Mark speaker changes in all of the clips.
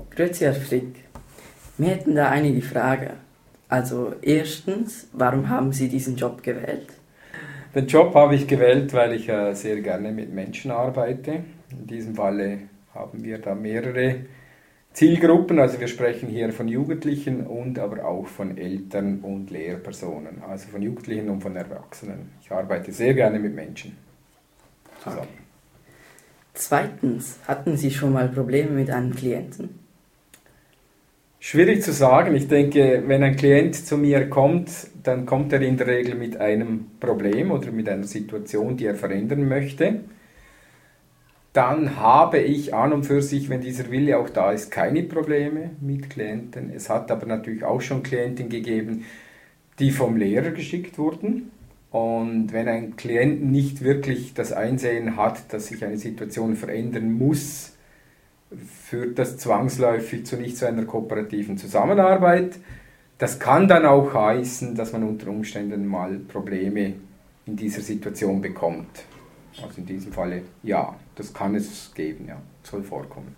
Speaker 1: Grüezi, Herr Frick. Wir hätten da einige Fragen. Also erstens, warum haben Sie diesen Job gewählt?
Speaker 2: Den Job habe ich gewählt, weil ich sehr gerne mit Menschen arbeite. In diesem Falle haben wir da mehrere Zielgruppen. Also wir sprechen hier von Jugendlichen und aber auch von Eltern und Lehrpersonen. Also von Jugendlichen und von Erwachsenen. Ich arbeite sehr gerne mit Menschen zusammen.
Speaker 1: Okay. Zweitens, hatten Sie schon mal Probleme mit einem Klienten?
Speaker 2: Schwierig zu sagen. Ich denke, wenn ein Klient zu mir kommt, dann kommt er in der Regel mit einem Problem oder mit einer Situation, die er verändern möchte. Dann habe ich an und für sich, wenn dieser Wille auch da ist, keine Probleme mit Klienten. Es hat aber natürlich auch schon Klienten gegeben, die vom Lehrer geschickt wurden. Und wenn ein Klient nicht wirklich das Einsehen hat, dass sich eine Situation verändern muss, führt das zwangsläufig zu nicht so einer kooperativen Zusammenarbeit. Das kann dann auch heißen, dass man unter Umständen mal Probleme in dieser Situation bekommt. Also in diesem Falle ja, das kann es geben, ja, soll vorkommen.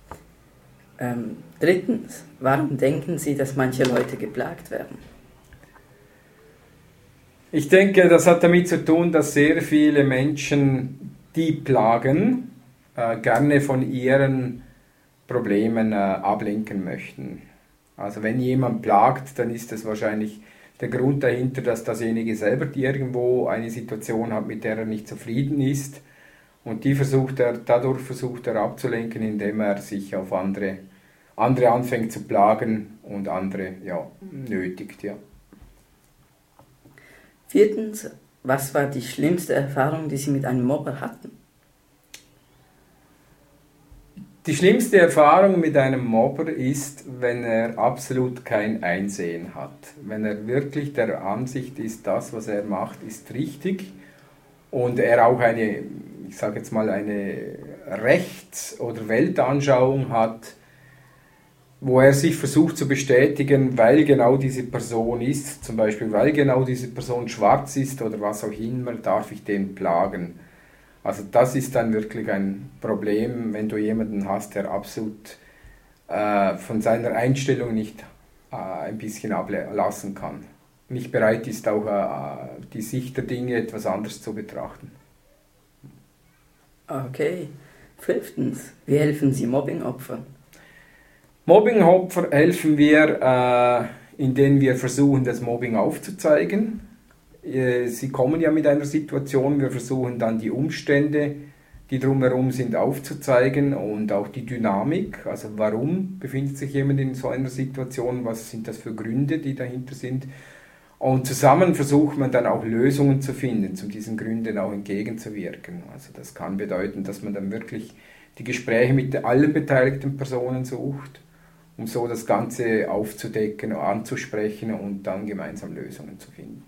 Speaker 1: Drittens, warum denken Sie, dass manche Leute geplagt werden?
Speaker 2: Ich denke, das hat damit zu tun, dass sehr viele Menschen, die plagen, gerne von ihren Problemen ablenken möchten. Also wenn jemand plagt, dann ist es wahrscheinlich der Grund dahinter, dass dasjenige selber irgendwo eine Situation hat, mit der er nicht zufrieden ist. Und dadurch versucht er abzulenken, indem er sich auf andere anfängt zu plagen und andere nötigt. Ja.
Speaker 1: Viertens, was war die schlimmste Erfahrung, die Sie mit einem Mobber hatten?
Speaker 2: Die schlimmste Erfahrung mit einem Mobber ist, wenn er absolut kein Einsehen hat. Wenn er wirklich der Ansicht ist, das, was er macht, ist richtig und er auch eine Rechts- oder Weltanschauung hat, wo er sich versucht zu bestätigen, weil genau diese Person ist, zum Beispiel weil genau diese Person schwarz ist oder was auch immer, darf ich den plagen. Also das ist dann wirklich ein Problem, wenn du jemanden hast, der absolut von seiner Einstellung nicht ein bisschen ablassen kann. Nicht bereit ist, auch die Sicht der Dinge etwas anders zu betrachten.
Speaker 1: Okay. Fünftens, wie helfen Sie Mobbingopfern?
Speaker 2: Mobbingopfer helfen wir, indem wir versuchen, das Mobbing aufzuzeigen. Sie kommen ja mit einer Situation, wir versuchen dann die Umstände, die drumherum sind, aufzuzeigen und auch die Dynamik, also warum befindet sich jemand in so einer Situation, was sind das für Gründe, die dahinter sind. Und zusammen versucht man dann auch Lösungen zu finden, um diesen Gründen auch entgegenzuwirken. Also das kann bedeuten, dass man dann wirklich die Gespräche mit allen beteiligten Personen sucht, um so das Ganze aufzudecken, anzusprechen und dann gemeinsam Lösungen zu finden.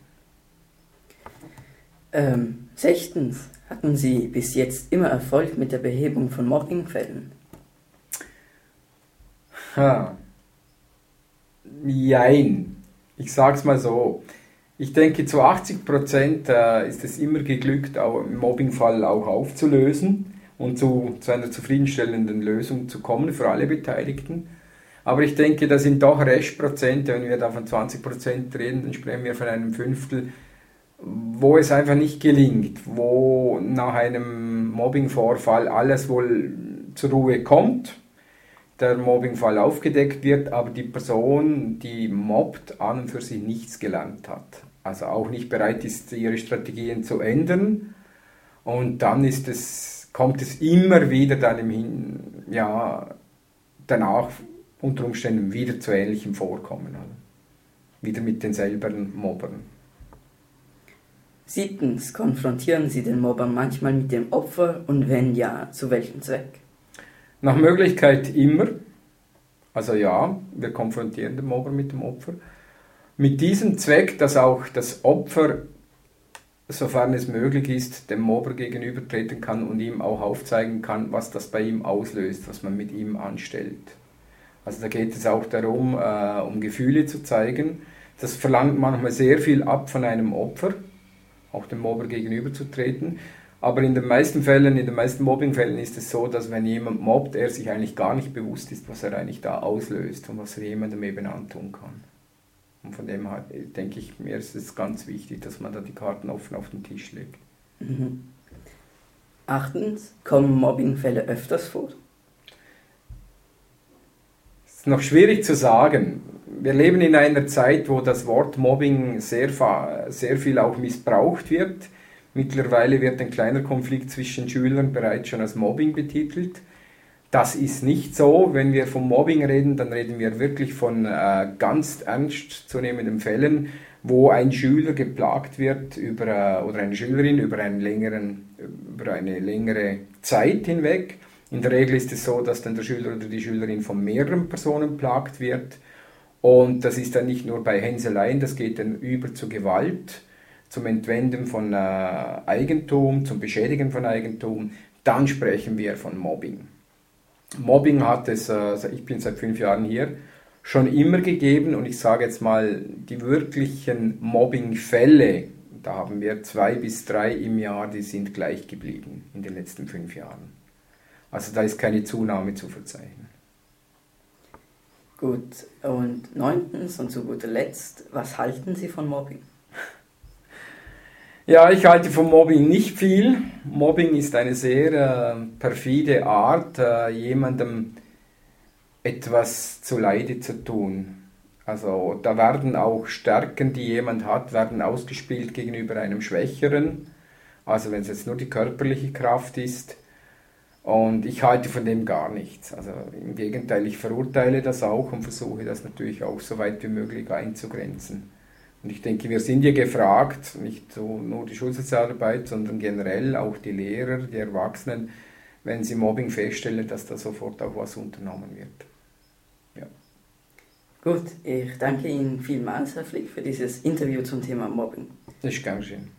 Speaker 1: Sechstens, hatten Sie bis jetzt immer Erfolg mit der Behebung von Mobbingfällen?
Speaker 2: Jein. Ich sage es mal so. Ich denke, zu 80% ist es immer geglückt, auch im Mobbingfall auch aufzulösen und zu einer zufriedenstellenden Lösung zu kommen für alle Beteiligten. Aber ich denke, das sind doch Restprozente, wenn wir da von 20% reden, dann sprechen wir von einem Fünftel, wo es einfach nicht gelingt, wo nach einem Mobbingvorfall alles wohl zur Ruhe kommt, der Mobbingfall aufgedeckt wird, aber die Person, die mobbt, an und für sich nichts gelernt hat. Also auch nicht bereit ist, ihre Strategien zu ändern. Und dann kommt es immer wieder dann danach unter Umständen wieder zu ähnlichem Vorkommen. Wieder mit denselben Mobbern.
Speaker 1: Siebtens, konfrontieren Sie den Mobber manchmal mit dem Opfer und wenn ja, zu welchem Zweck?
Speaker 2: Nach Möglichkeit immer. Also ja, wir konfrontieren den Mobber mit dem Opfer. Mit diesem Zweck, dass auch das Opfer, sofern es möglich ist, dem Mobber gegenübertreten kann und ihm auch aufzeigen kann, was das bei ihm auslöst, was man mit ihm anstellt. Also da geht es auch darum, um Gefühle zu zeigen. Das verlangt manchmal sehr viel ab von einem Opfer, auch dem Mobber gegenüberzutreten. Aber in den meisten Fällen, in den meisten Mobbingfällen ist es so, dass wenn jemand mobbt, er sich eigentlich gar nicht bewusst ist, was er eigentlich da auslöst und was er jemandem eben antun kann. Und von dem her denke ich, mir ist es ganz wichtig, dass man da die Karten offen auf den Tisch legt.
Speaker 1: Mhm. Achtens, kommen Mobbingfälle öfters vor?
Speaker 2: Das ist noch schwierig zu sagen. Wir leben in einer Zeit, wo das Wort Mobbing sehr viel auch missbraucht wird. Mittlerweile wird ein kleiner Konflikt zwischen Schülern bereits schon als Mobbing betitelt. Das ist nicht so. Wenn wir vom Mobbing reden, dann reden wir wirklich von ganz ernstzunehmenden Fällen, wo ein Schüler geplagt wird oder eine Schülerin über eine längere Zeit hinweg. In der Regel ist es so, dass dann der Schüler oder die Schülerin von mehreren Personen plagt wird. Und das ist dann nicht nur bei Hänseleien, das geht dann über zur Gewalt, zum Entwenden von Eigentum, zum Beschädigen von Eigentum. Dann sprechen wir von Mobbing. Mobbing hat es, ich bin seit 5 Jahren hier, schon immer gegeben und ich sage jetzt mal, die wirklichen Mobbingfälle, da haben wir 2 bis 3 im Jahr, die sind gleich geblieben in den letzten 5 Jahren. Also da ist keine Zunahme zu verzeichnen.
Speaker 1: Gut, und 9. und zu guter Letzt, was halten Sie von Mobbing?
Speaker 2: Ja, ich halte vom Mobbing nicht viel. Mobbing ist eine sehr perfide Art, jemandem etwas zuleide zu tun. Also da werden auch Stärken, die jemand hat, werden ausgespielt gegenüber einem Schwächeren. Also wenn es jetzt nur die körperliche Kraft ist. Und ich halte von dem gar nichts. Also im Gegenteil, ich verurteile das auch und versuche das natürlich auch so weit wie möglich einzugrenzen. Und ich denke, wir sind ja gefragt, nicht so nur die Schulsozialarbeit, sondern generell auch die Lehrer, die Erwachsenen, wenn sie Mobbing feststellen, dass da sofort auch was unternommen wird. Ja.
Speaker 1: Gut, ich danke Ihnen vielmals, Herr Flick, für dieses Interview zum Thema Mobbing.
Speaker 2: Das ist gern geschehen.